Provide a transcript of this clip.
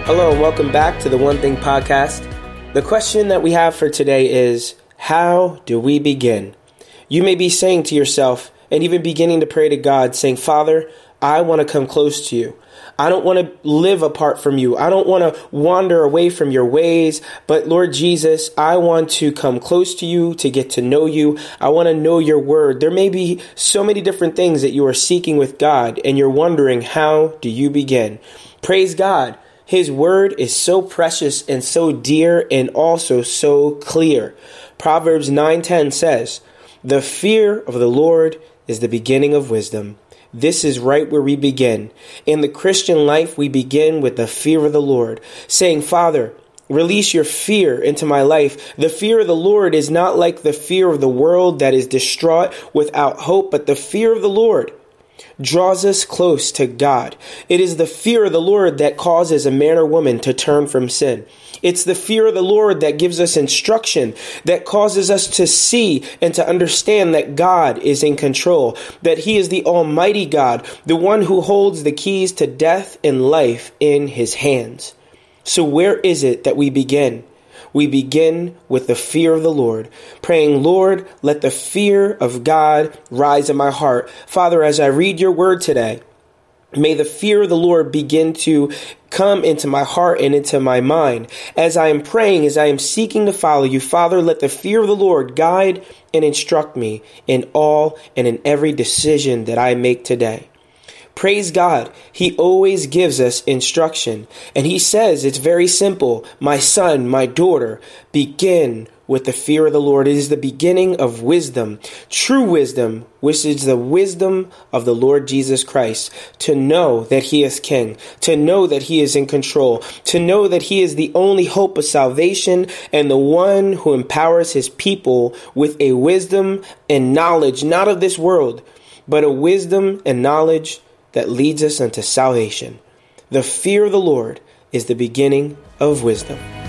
Hello and welcome back to the One Thing Podcast. The question that we have for today is, how do we begin? You may be saying to yourself and even beginning to pray to God saying, Father, I want to come close to you. I don't want to live apart from you. I don't want to wander away from your ways. But Lord Jesus, I want to come close to you, to get to know you. I want to know your word. There may be so many different things that you are seeking with God, and you're wondering, how do you begin? Praise God. His word is so precious and so dear and also so clear. Proverbs 9:10 says, the fear of the Lord is the beginning of wisdom. This is right where we begin. In the Christian life, we begin with the fear of the Lord, saying, Father, release your fear into my life. The fear of the Lord is not like the fear of the world that is distraught without hope, but the fear of the Lord draws us close to God. It is the fear of the Lord that causes a man or woman to turn from sin. It's the fear of the Lord that gives us instruction, that causes us to see and to understand that God is in control, that He is the Almighty God, the one who holds the keys to death and life in His hands. So where is it that we begin? We begin with the fear of the Lord, praying, Lord, let the fear of God rise in my heart. Father, as I read your word today, may the fear of the Lord begin to come into my heart and into my mind. As I am praying, as I am seeking to follow you, Father, let the fear of the Lord guide and instruct me in all and in every decision that I make today. Praise God. He always gives us instruction. And He says it's very simple. My son, my daughter, begin with the fear of the Lord. It is the beginning of wisdom, true wisdom, which is the wisdom of the Lord Jesus Christ, to know that He is King, to know that He is in control, to know that He is the only hope of salvation and the one who empowers His people with a wisdom and knowledge, not of this world, but a wisdom and knowledge that leads us unto salvation. The fear of the Lord is the beginning of wisdom.